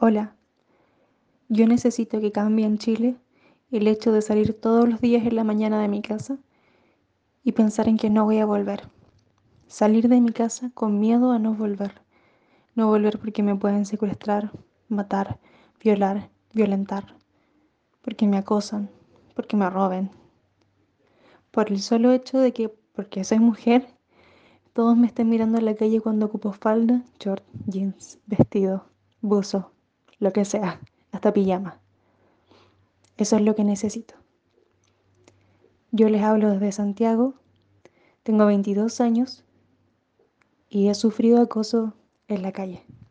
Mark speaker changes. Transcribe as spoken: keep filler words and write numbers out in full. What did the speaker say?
Speaker 1: Hola, yo necesito que cambie en Chile el hecho de salir todos los días en la mañana de mi casa y pensar en que no voy a volver. Salir de mi casa con miedo a no volver. No volver porque me pueden secuestrar, matar, violar, violentar, porque me acosan, porque me roben. Por el solo hecho de que, porque soy mujer, todos me estén mirando en la calle cuando ocupo falda, short, jeans, vestido, buzo, lo que sea, hasta pijama. Eso es lo que necesito. Yo les hablo desde Santiago, tengo veintidós años y he sufrido acoso en la calle.